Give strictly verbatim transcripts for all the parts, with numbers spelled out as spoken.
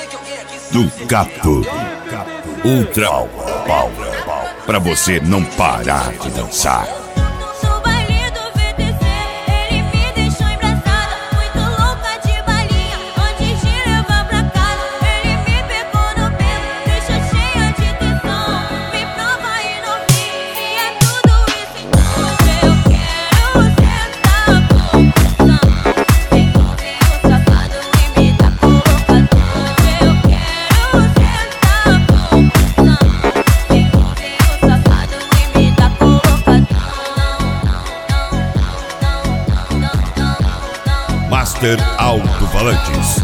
do Cato. Ultra Power, pra você não parar de dançar. Master Alto-Falantes.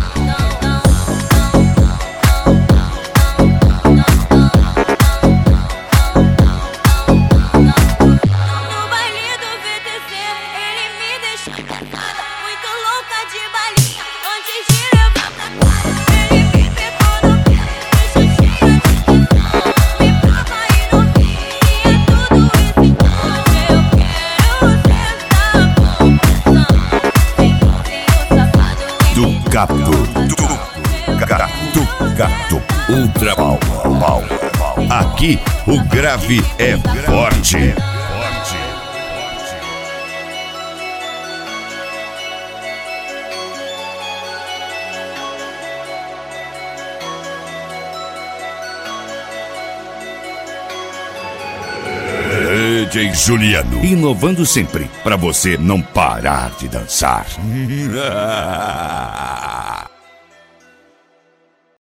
Gato, gato, gato, Ultra Power. Aqui o grave é forte. D J Juliano, inovando sempre, pra você não parar de dançar.